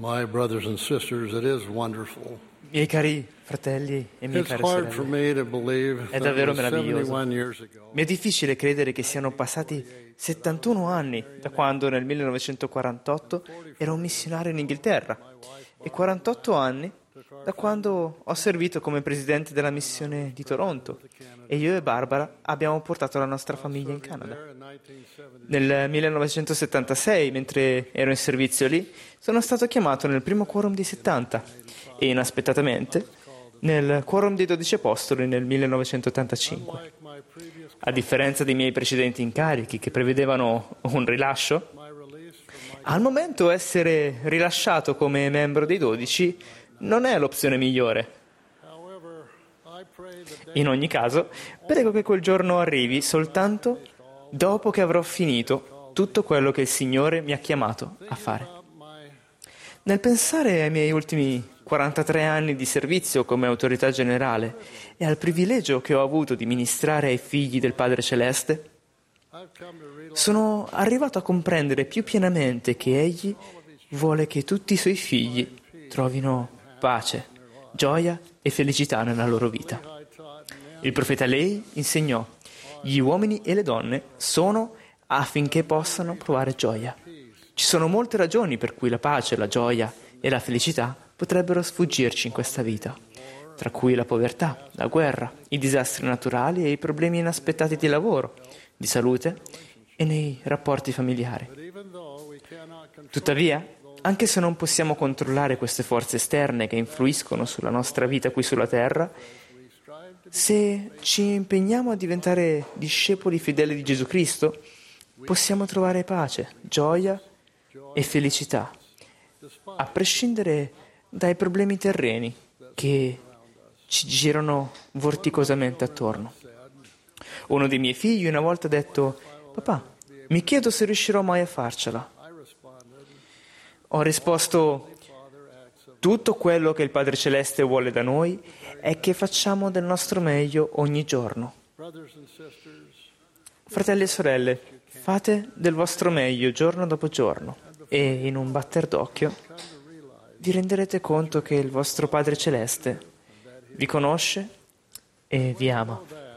My brothers and sisters, it is wonderful. Miei cari fratelli e mie It's care hard for sorelle, me to believe è that it davvero was meraviglioso. 71 years ago. Mi è difficile credere che siano passati 71 anni da quando nel 1948 ero un missionario in Inghilterra e 48 anni da quando ho servito come presidente della missione di Toronto e io e Barbara abbiamo portato la nostra famiglia in Canada. Nel 1976, mentre ero in servizio lì, sono stato chiamato nel primo quorum di 70 e inaspettatamente nel quorum dei 12 apostoli nel 1985. A differenza dei miei precedenti incarichi che prevedevano un rilascio, al momento essere rilasciato come membro dei 12 non è l'opzione migliore. In ogni caso, prego che quel giorno arrivi soltanto dopo che avrò finito tutto quello che il Signore mi ha chiamato a fare. Nel pensare ai miei ultimi 43 anni di servizio come autorità generale e al privilegio che ho avuto di ministrare ai figli del Padre Celeste, sono arrivato a comprendere più pienamente che Egli vuole che tutti i Suoi figli trovino pace, gioia e felicità nella loro vita. Il profeta Lei insegnò: gli uomini e le donne sono affinché possano provare gioia. Ci sono molte ragioni per cui la pace, la gioia e la felicità potrebbero sfuggirci in questa vita, tra cui la povertà, la guerra, i disastri naturali e i problemi inaspettati di lavoro, di salute e nei rapporti familiari. Tuttavia, anche se non possiamo controllare queste forze esterne che influiscono sulla nostra vita qui sulla terra, se ci impegniamo a diventare discepoli fedeli di Gesù Cristo, possiamo trovare pace, gioia e felicità, a prescindere dai problemi terreni che ci girano vorticosamente attorno. Uno dei miei figli una volta ha detto: «Papà, mi chiedo se riuscirò mai a farcela». Ho risposto: tutto quello che il Padre Celeste vuole da noi è che facciamo del nostro meglio ogni giorno. Fratelli e sorelle, fate del vostro meglio giorno dopo giorno e in un batter d'occhio vi renderete conto che il vostro Padre Celeste vi conosce e vi ama.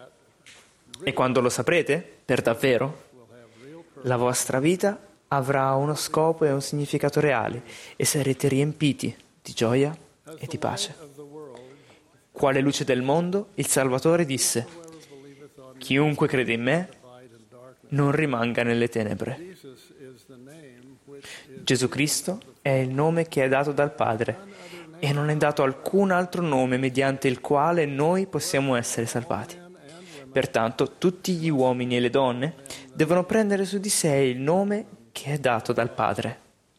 E quando lo saprete, per davvero, la vostra vita avrà uno scopo e un significato reali e sarete riempiti di gioia e di pace. Quale luce del mondo, il Salvatore disse: chiunque crede in me non rimanga nelle tenebre. Gesù Cristo è il nome che è dato dal Padre e non è dato alcun altro nome mediante il quale noi possiamo essere salvati. Pertanto tutti gli uomini e le donne devono prendere su di sé il nome che è dato dal Padre.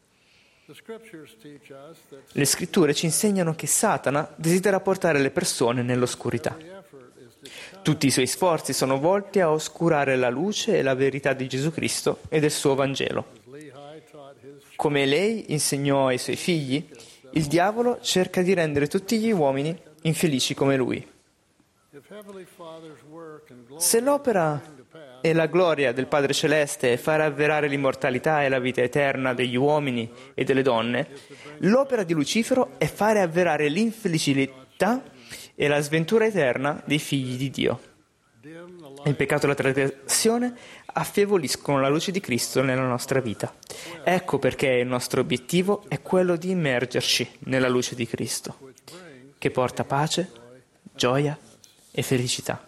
Le scritture ci insegnano che Satana desidera portare le persone nell'oscurità. Tutti i suoi sforzi sono volti a oscurare la luce e la verità di Gesù Cristo e del suo Vangelo. Come Lei insegnò ai suoi figli, il diavolo cerca di rendere tutti gli uomini infelici come lui. Se l'opera e la gloria del Padre Celeste è fare avverare l'immortalità e la vita eterna degli uomini e delle donne, l'opera di Lucifero è fare avverare l'infelicità e la sventura eterna dei figli di Dio. Il peccato e la trasgressione affievoliscono la luce di Cristo nella nostra vita. Ecco perché il nostro obiettivo è quello di immergerci nella luce di Cristo, che porta pace, gioia e felicità.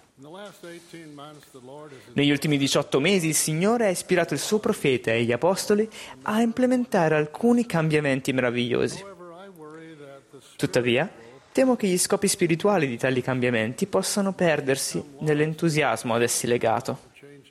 Negli ultimi 18 mesi il Signore ha ispirato il suo profeta e gli apostoli a implementare alcuni cambiamenti meravigliosi. Tuttavia, temo che gli scopi spirituali di tali cambiamenti possano perdersi nell'entusiasmo ad essi legato.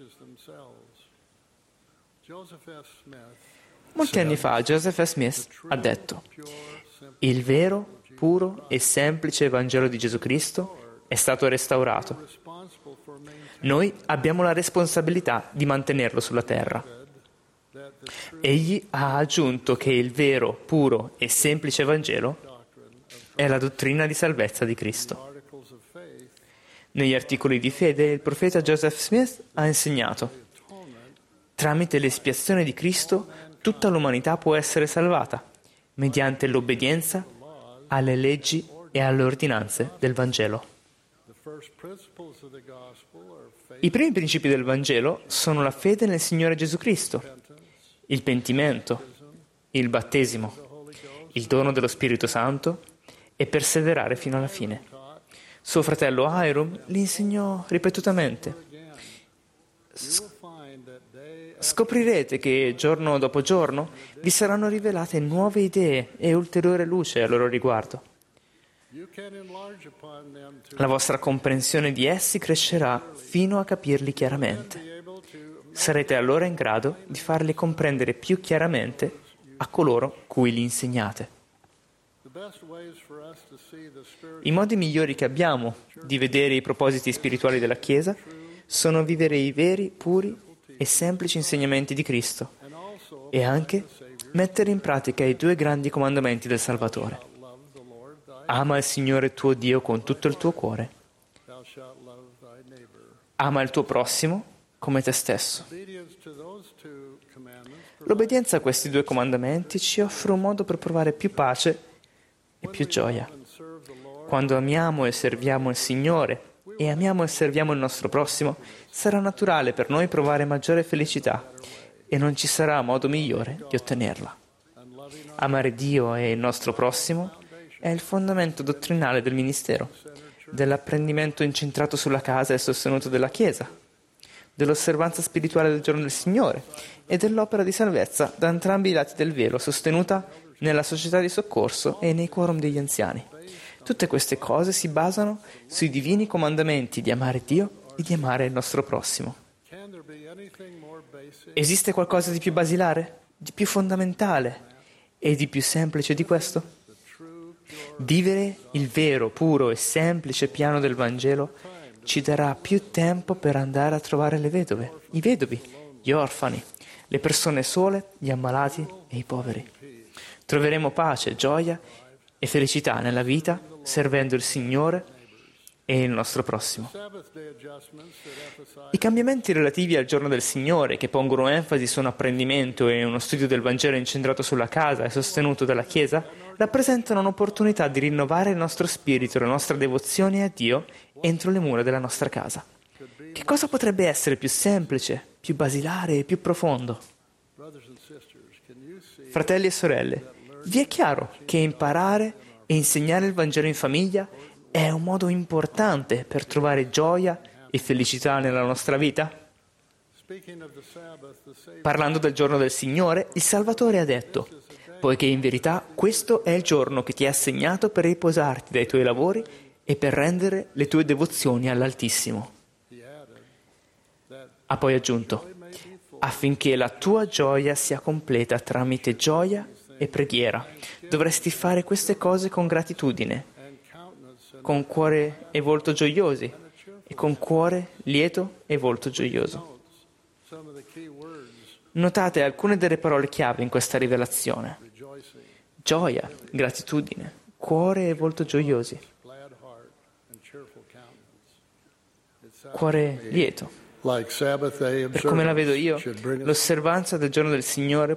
Molti anni fa Joseph S. Smith ha detto: «Il vero, puro e semplice Vangelo di Gesù Cristo è stato restaurato. Noi abbiamo la responsabilità di mantenerlo sulla terra». Egli ha aggiunto che il vero, puro e semplice Vangelo è la dottrina di salvezza di Cristo. Negli articoli di fede il profeta Joseph Smith ha insegnato: tramite l'espiazione di Cristo tutta l'umanità può essere salvata mediante l'obbedienza alle leggi e alle ordinanze del Vangelo. The first principles of the gospel are faith, I primi principi del Vangelo sono la fede nel Signore Gesù Cristo, il pentimento, il battesimo, il dono dello Spirito Santo e perseverare fino alla fine. Suo fratello Hiram li insegnò ripetutamente. Scoprirete che giorno dopo giorno vi saranno rivelate nuove idee e ulteriore luce a loro riguardo. you can enlarge upon them to La vostra comprensione di essi crescerà fino a capirli chiaramente. be able to Sarete allora in grado di farli comprendere più chiaramente a coloro cui li insegnate. the best ways for us to see the spirit I modi migliori che abbiamo di vedere i propositi spirituali della Chiesa sono vivere i veri, puri e semplici insegnamenti di Cristo and also e anche mettere in pratica i due grandi comandamenti del Salvatore. love the Lord thy Ama il Signore tuo Dio con tutto il tuo cuore, thou shalt love thy neighbor. ama il tuo prossimo come te stesso. Obedience to those two commandments L'obbedienza a questi due comandamenti ci offre un modo per provare più pace e più gioia. and serve the Lord Quando amiamo e serviamo il Signore e amiamo e serviamo il nostro prossimo, sarà naturale per noi provare maggiore felicità e non ci sarà modo migliore di ottenerla. and loving Amare Dio e il nostro prossimo è il fondamento dottrinale del ministero, dell'apprendimento incentrato sulla casa e sostenuto della Chiesa, dell'osservanza spirituale del giorno del Signore e dell'opera di salvezza da entrambi i lati del velo sostenuta nella società di soccorso e nei quorum degli anziani. Tutte queste cose si basano sui divini comandamenti di amare Dio e di amare il nostro prossimo. can there be anything more basic Esiste qualcosa di più basilare, di più fondamentale e di più semplice di questo? Vivere il vero, puro e semplice piano del Vangelo ci darà più tempo per andare a trovare le vedove, i vedovi, gli orfani, le persone sole, gli ammalati e i poveri. Troveremo pace, gioia e felicità nella vita servendo il Signore e il nostro prossimo. Sabbath day adjustments that emphasize I cambiamenti relativi al giorno del Signore, che pongono enfasi su un apprendimento e uno studio del Vangelo incentrato sulla casa e sostenuto dalla Chiesa, rappresentano un'opportunità di rinnovare il nostro spirito e la nostra devozione a Dio entro le mura della nostra casa. Che cosa potrebbe essere più semplice, più basilare e più profondo? brothers and sisters, can you see Fratelli e sorelle, vi è chiaro che imparare e insegnare il Vangelo in famiglia è un modo importante per trovare gioia e felicità nella nostra vita? speaking of the Sabbath, the Savior Parlando del giorno del Signore, il Salvatore ha detto: poiché in verità questo è il giorno che ti è assegnato per riposarti dai tuoi lavori e per rendere le tue devozioni all'Altissimo. he added that Ha poi aggiunto: affinché la tua gioia sia completa tramite gioia e preghiera, dovresti fare queste cose con gratitudine, and countenance con cuore e volto gioiosi, e con cuore lieto e volto gioioso. some of the key words Notate alcune delle parole chiave in questa rivelazione: rejoicing, gioia, gratitudine, cuore e volto gioiosi, glad heart, and cheerful countenance. It sounds cuore lieto. like Sabbath day Per come la vedo io, should bring us l'osservanza del giorno del Signore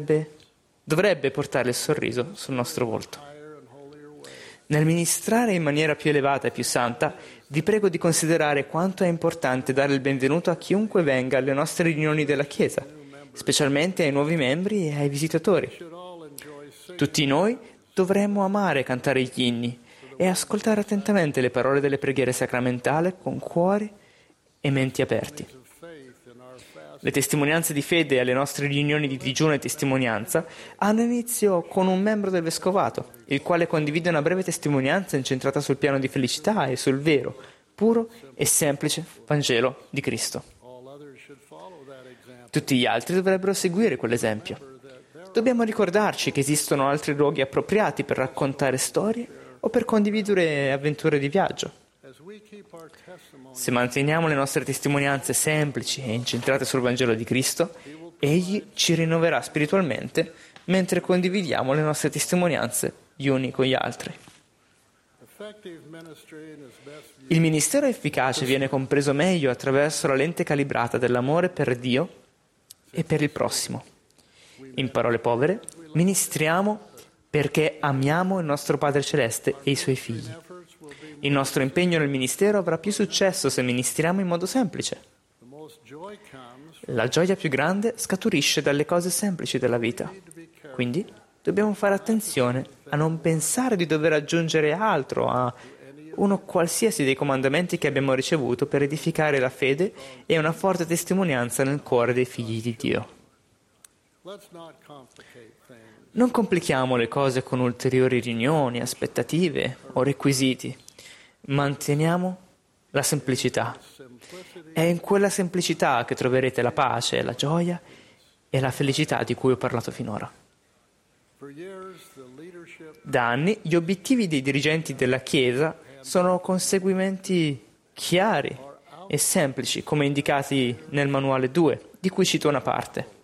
dovrebbe portare il sorriso sul nostro volto. higher and holier way. Nel ministrare in maniera più elevata e più santa, vi prego di considerare quanto è importante dare il benvenuto a chiunque venga alle nostre riunioni della Chiesa, specialmente ai nuovi membri e ai visitatori. Should all enjoy singing Tutti noi dovremmo amare cantare gli inni e ascoltare attentamente le parole delle preghiere sacramentali con cuore e menti aperti. of faith in our fast Le testimonianze di fede alle nostre riunioni di digiuno e testimonianza hanno inizio con un membro del vescovato, il quale condivide una breve testimonianza incentrata sul piano di felicità e sul vero, puro e semplice Vangelo di Cristo. all others should follow that example. Tutti gli altri dovrebbero seguire quell'esempio. Dobbiamo ricordarci che esistono altri luoghi appropriati per raccontare storie o per condividere avventure di viaggio. As we keep our testimony Se manteniamo le nostre testimonianze semplici e incentrate sul Vangelo di Cristo, Egli ci rinnoverà spiritualmente mentre condividiamo le nostre testimonianze gli uni con gli altri. effective ministry in his best view Il ministero efficace viene compreso meglio attraverso la lente calibrata dell'amore per Dio e per il prossimo. In parole povere, ministriamo perché amiamo il nostro Padre Celeste e i Suoi figli. Il nostro impegno nel ministero avrà più successo se ministriamo in modo semplice. La gioia più grande scaturisce dalle cose semplici della vita. Quindi dobbiamo fare attenzione a non pensare di dover aggiungere altro a uno qualsiasi dei comandamenti che abbiamo ricevuto per edificare la fede e una forte testimonianza nel cuore dei figli di Dio. Non complichiamo le cose con ulteriori riunioni, aspettative o requisiti. Manteniamo la semplicità. È in quella semplicità che troverete la pace, la gioia e la felicità di cui ho parlato finora. Da anni gli obiettivi dei dirigenti della Chiesa sono conseguimenti chiari e semplici, come indicati nel manuale 2, di cui cito una parte.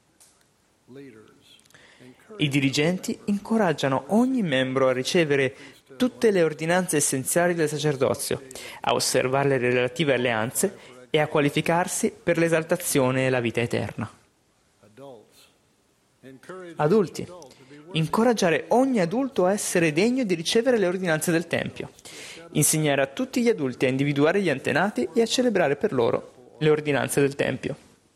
I dirigenti incoraggiano ogni membro a ricevere tutte le ordinanze essenziali del sacerdozio, a osservare le relative alleanze e a qualificarsi per l'esaltazione e la vita eterna. Adulti, incoraggiare ogni adulto a essere degno di ricevere le ordinanze del Tempio, insegnare a tutti gli adulti a individuare gli antenati e a celebrare per loro le ordinanze del Tempio.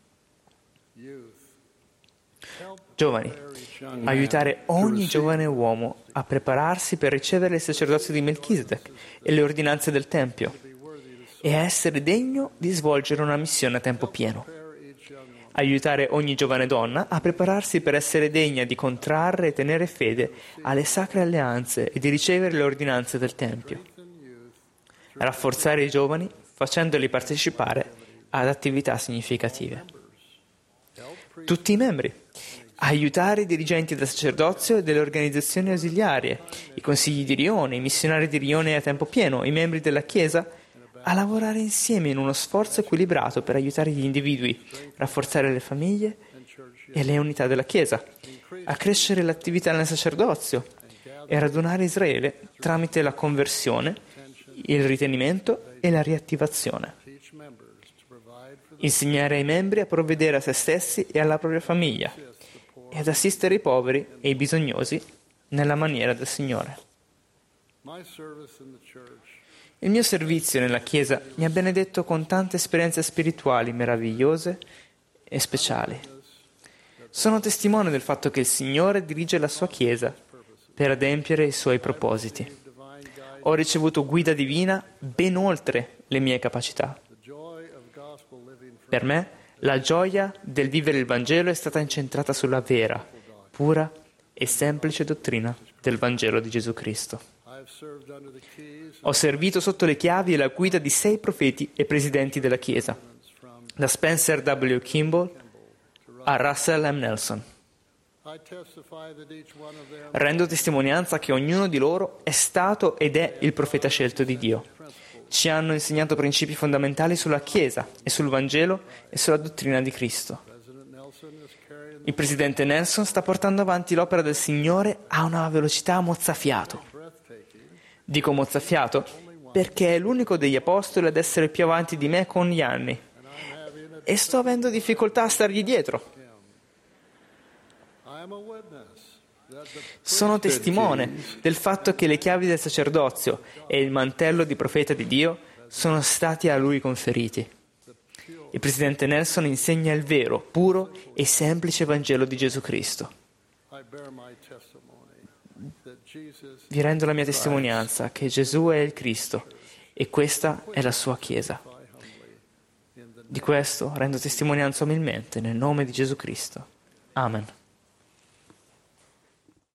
Giovani, aiutare ogni giovane uomo a prepararsi per ricevere il sacerdozio di Melchisedec e le ordinanze del Tempio e a essere degno di svolgere una missione a tempo pieno. Aiutare ogni giovane donna a prepararsi per essere degna di contrarre e tenere fede alle sacre alleanze e di ricevere le ordinanze del Tempio. Rafforzare i giovani facendoli partecipare ad attività significative. Tutti i membri. Aiutare i dirigenti del sacerdozio e delle organizzazioni ausiliarie, i consigli di rione, i missionari di rione a tempo pieno, i membri della Chiesa, a lavorare insieme in uno sforzo equilibrato per aiutare gli individui, rafforzare le famiglie e le unità della Chiesa, a crescere l'attività nel sacerdozio e radunare Israele tramite la conversione, il ritenimento e la riattivazione. Insegnare ai membri a provvedere a se stessi e alla propria famiglia e ad assistere i poveri e i bisognosi nella maniera del Signore. Il mio servizio nella Chiesa mi ha benedetto con tante esperienze spirituali meravigliose e speciali. Sono testimone del fatto che il Signore dirige la sua Chiesa per adempiere i suoi propositi. Ho ricevuto guida divina ben oltre le mie capacità. Per me, la gioia del vivere il Vangelo è stata incentrata sulla vera, pura e semplice dottrina del Vangelo di Gesù Cristo. Ho servito sotto le chiavi e la guida di 6 profeti e presidenti della Chiesa, da Spencer W. Kimball a Russell M. Nelson. Rendo testimonianza che ognuno di loro è stato ed è il profeta scelto di Dio. Ci hanno insegnato principi fondamentali sulla Chiesa e sul Vangelo e sulla dottrina di Cristo. Il presidente Nelson sta portando avanti l'opera del Signore a una velocità mozzafiato. Dico mozzafiato perché è l'unico degli apostoli ad essere più avanti di me con gli anni e sto avendo difficoltà a stargli dietro. Sono testimone del fatto che le chiavi del sacerdozio e il mantello di profeta di Dio sono stati a lui conferiti. Il presidente Nelson insegna il vero, puro e semplice Vangelo di Gesù Cristo. Vi rendo la mia testimonianza che Gesù è il Cristo e questa è la sua Chiesa. Di questo rendo testimonianza umilmente nel nome di Gesù Cristo. Amen.